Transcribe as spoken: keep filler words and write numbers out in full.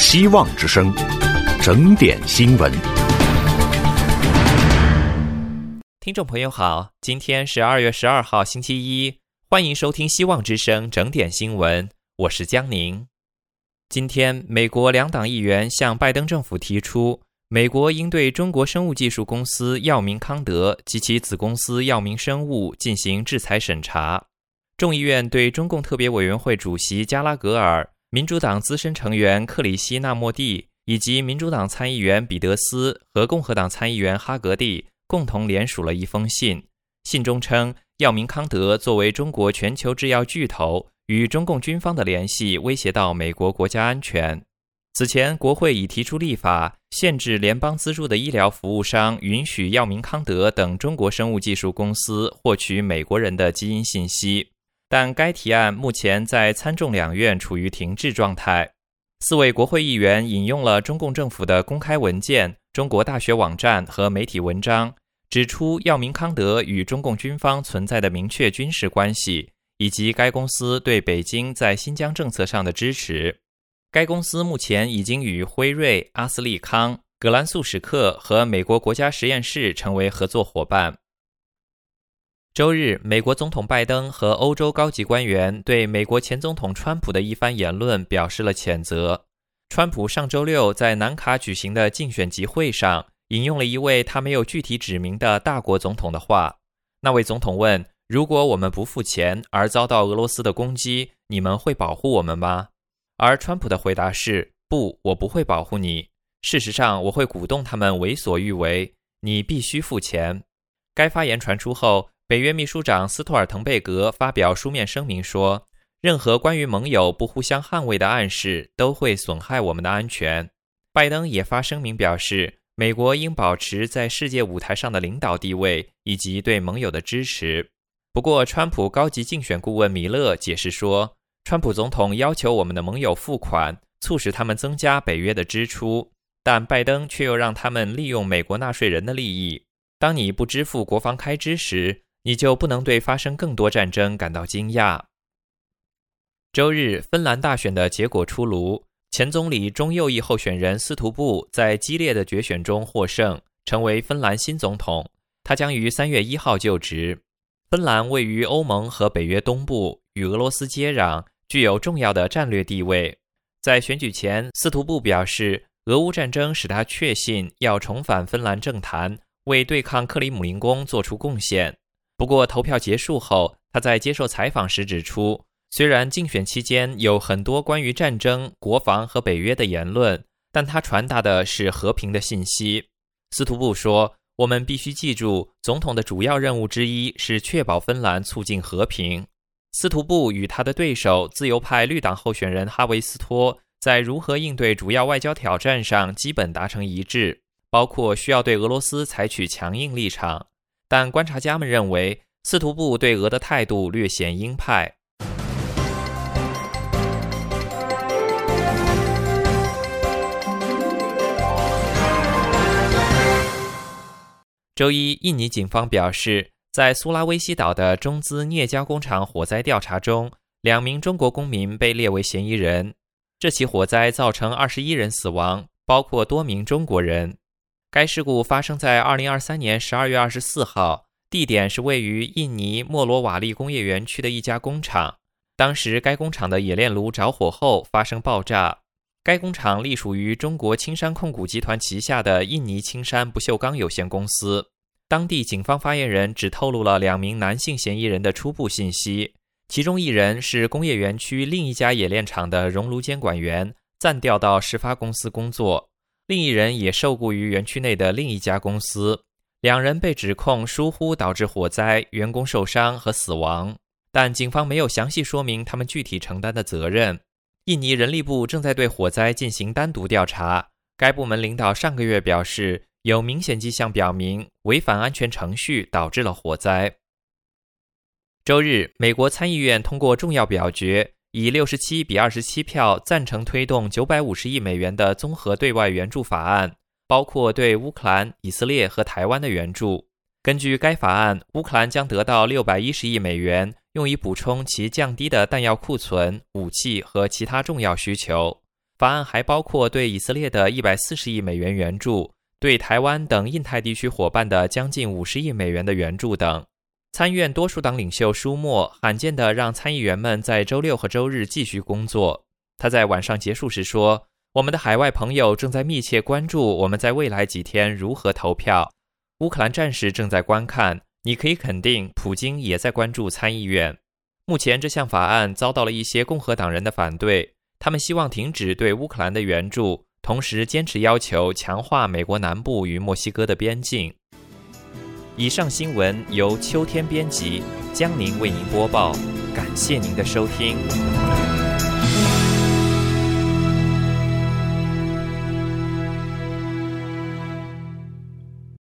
希望之声，整点新闻。 听众朋友好，今天是二月十二号星期一，欢迎收听希望之声整点新闻，我是江宁。今天美国两党议员向拜登政府提出，美国应对中国生物技术公司药明康德及其子公司药明生物进行制裁审查。众议院对中共特别委员会主席加拉格尔、民主党资深成员克里希纳莫蒂以及民主党参议员彼得斯和共和党参议员哈格蒂共同联署了一封信，信中称药明康德作为中国全球制药巨头，与中共军方的联系威胁到美国国家安全。此前国会已提出立法，限制联邦资助的医疗服务商允许药明康德等中国生物技术公司获取美国人的基因信息，但该提案目前在参众两院处于停滞状态。四位国会议员引用了中共政府的公开文件、中国大学网站和媒体文章，指出药明康德与中共军方存在的明确军事关系，以及该公司对北京在新疆政策上的支持。该公司目前已经与辉瑞、阿斯利康、葛兰素史克和美国国家实验室成为合作伙伴。周日，美国总统拜登和欧洲高级官员对美国前总统川普的一番言论表示了谴责。川普上周六在南卡举行的竞选集会上，引用了一位他没有具体指明的大国总统的话。那位总统问，如果我们不付钱而遭到俄罗斯的攻击，你们会保护我们吗？而川普的回答是，不，我不会保护你。事实上，我会鼓动他们为所欲为，你必须付钱。该发言传出后，北约秘书长斯托尔滕贝格发表书面声明说，任何关于盟友不互相捍卫的暗示都会损害我们的安全。拜登也发声明表示，美国应保持在世界舞台上的领导地位以及对盟友的支持。不过，川普高级竞选顾问米勒解释说，川普总统要求我们的盟友付款，促使他们增加北约的支出，但拜登却又让他们利用美国纳税人的利益。当你不支付国防开支时，你就不能对发生更多战争感到惊讶。周日，芬兰大选的结果出炉，前总理中右翼候选人斯图布在激烈的决选中获胜，成为芬兰新总统。他将于三月一号就职。芬兰位于欧盟和北约东部，与俄罗斯接壤，具有重要的战略地位。在选举前，斯图布表示，俄乌战争使他确信要重返芬兰政坛，为对抗克里姆林宫做出贡献。不过，投票结束后，他在接受采访时指出，虽然竞选期间有很多关于战争、国防和北约的言论，但他传达的是和平的信息。斯图布说，我们必须记住，总统的主要任务之一是确保芬兰促进和平。斯图布与他的对手自由派绿党候选人哈维斯托在如何应对主要外交挑战上基本达成一致，包括需要对俄罗斯采取强硬立场。但观察家们认为，斯图布对俄的态度略显鹰派。周一，印尼警方表示，在苏拉威西岛的中资镍加工厂火灾调查中，两名中国公民被列为嫌疑人。这起火灾造成二十一人死亡，包括多名中国人。该事故发生在二零二三年十二月二十四号，地点是位于印尼莫罗瓦利工业园区的一家工厂。当时该工厂的冶炼炉着火后发生爆炸。该工厂隶属于中国青山控股集团旗下的印尼青山不锈钢有限公司。当地警方发言人只透露了两名男性嫌疑人的初步信息，其中一人是工业园区另一家冶炼厂的熔炉监管员，暂调到事发公司工作。另一人也受雇于园区内的另一家公司。两人被指控疏忽导致火灾、员工受伤和死亡，但警方没有详细说明他们具体承担的责任。印尼人力部正在对火灾进行单独调查。该部门领导上个月表示，有明显迹象表明违反安全程序导致了火灾。周日，美国参议院通过重要表决，以六十七比二十七票赞成推动九百五十亿美元的综合对外援助法案，包括对乌克兰、以色列和台湾的援助。根据该法案，乌克兰将得到六百一十亿美元，用以补充其降低的弹药库存、武器和其他重要需求。 法案还包括对以色列的一百四十亿美元援助，对台湾等印太地区伙伴的将近五十亿美元的援助等。参院多数党领袖舒默罕见地让参议员们在周六和周日继续工作。他在晚上结束时说，我们的海外朋友正在密切关注我们在未来几天如何投票。乌克兰战士正在观看，你可以肯定普京也在关注参议院。目前这项法案遭到了一些共和党人的反对，他们希望停止对乌克兰的援助，同时坚持要求强化美国南部与墨西哥的边境。以上新闻由秋天编辑，江宁为您播报，感谢您的收听。